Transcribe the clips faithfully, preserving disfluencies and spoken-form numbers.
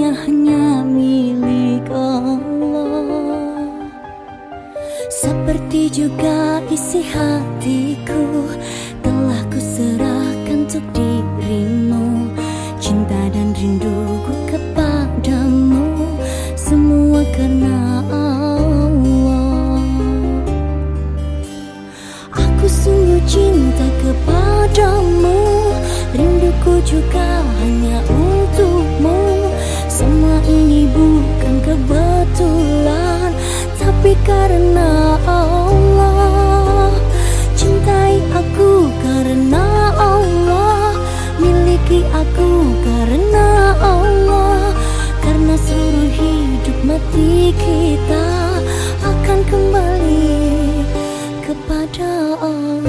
dunia hanya milik Allah. Seperti juga isi hatiku telah kuserahkan untuk dirimu. Cinta dan rinduku kepadamu semua karena Allah. Aku sungguh cinta kepadamu, rinduku juga hanya untukmu. Semua ini bukan kebetulan, tapi karena Allah. Cintai aku karena Allah, miliki aku karena Allah. Karena seluruh hidup mati kita akan kembali kepada Allah.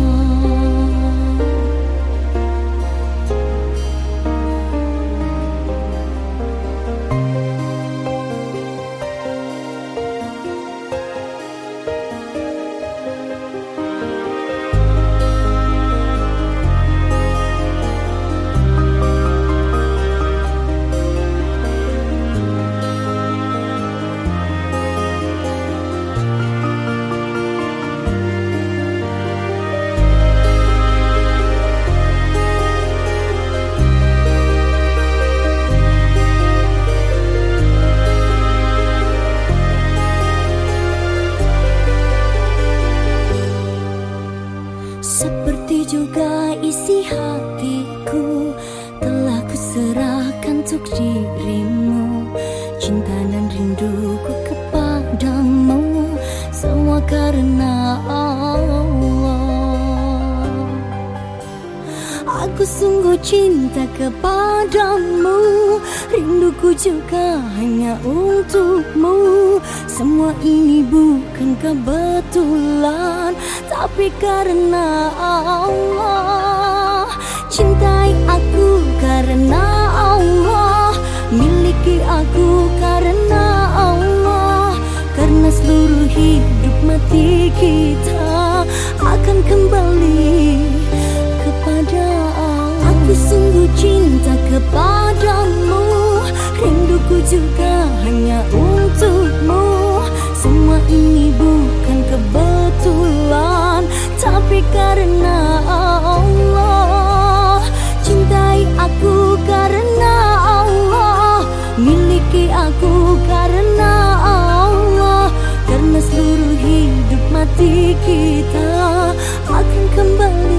Seperti juga isi hatiku telah kuserahkan untuk dirimu. Cinta dan rinduku kepadamu semua karena Allah. Aku sungguh cinta kepadamu, rinduku juga hanya untukmu. Semua ini bukan kebetulan, tapi karena Allah. Cintai aku karena Allah, miliki aku karena Allah. Karena seluruh hidup mati kita akan kembali kepada Allah. Aku sungguh cinta kepadamu, rinduku juga hanya untukmu. Semua ini bukan kebetulan, tapi karena Allah. Cintai aku karena Allah, miliki aku karena Allah. Karena seluruh hidup mati kita akan kembali